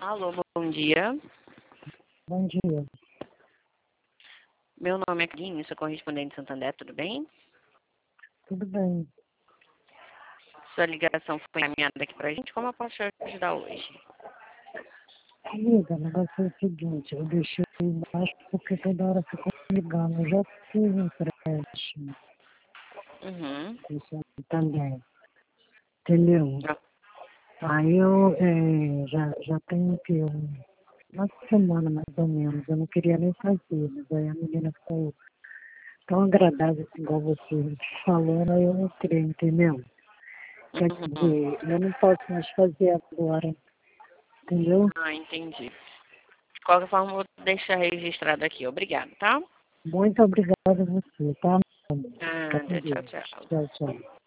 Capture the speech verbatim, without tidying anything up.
Alô, bom dia. Bom dia. Meu nome é Carlinhos, sou correspondente de Santander, tudo bem? Tudo bem? Sua ligação foi encaminhada aqui pra gente, como eu posso te ajudar hoje? Amiga, o negócio é o seguinte, eu deixei embaixo porque toda hora ficou me ligando. Eu já fiz empréstimo Uhum. com o Santander, entendeu? Aí eu eh, já, já tenho que um, uma semana mais ou menos, eu não queria nem fazer, mas aí a menina ficou tão agradável assim, igual você falando, aí eu entrei, entendeu? Quer Uhum. dizer, eu não posso mais fazer agora, entendeu? Ah, entendi. De qualquer forma, vou deixar registrado aqui. Obrigada, tá? Muito obrigada a você, tá? Fica Nada, com tchau, Deus. tchau. Tchau, tchau.